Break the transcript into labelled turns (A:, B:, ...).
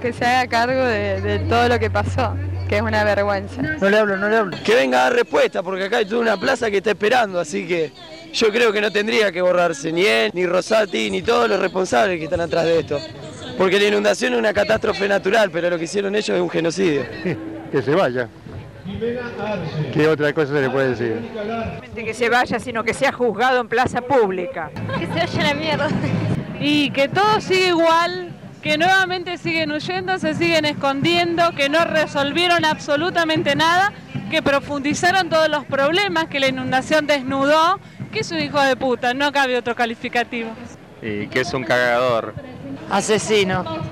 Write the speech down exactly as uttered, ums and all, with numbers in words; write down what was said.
A: que se haga cargo de, de todo lo que pasó, que es una vergüenza.
B: No le hablo, no le hablo.
C: Que venga a dar respuesta, porque acá hay toda una plaza que está esperando, así que yo creo que no tendría que borrarse ni él, ni Rosati, ni todos los responsables que están atrás de esto. Porque la inundación es una catástrofe natural, pero lo que hicieron ellos es un genocidio.
B: Que se vaya. ¿Qué otra cosa se le puede decir?
D: Que se vaya, sino que sea juzgado en plaza pública.
E: Que se vaya a la mierda.
F: Y que todo sigue igual, que nuevamente siguen huyendo, se siguen escondiendo, que no resolvieron absolutamente nada, que profundizaron todos los problemas, que la inundación desnudó, que es un hijo de puta, no cabe otro calificativo.
G: Y que es un cagador.
D: Asesino.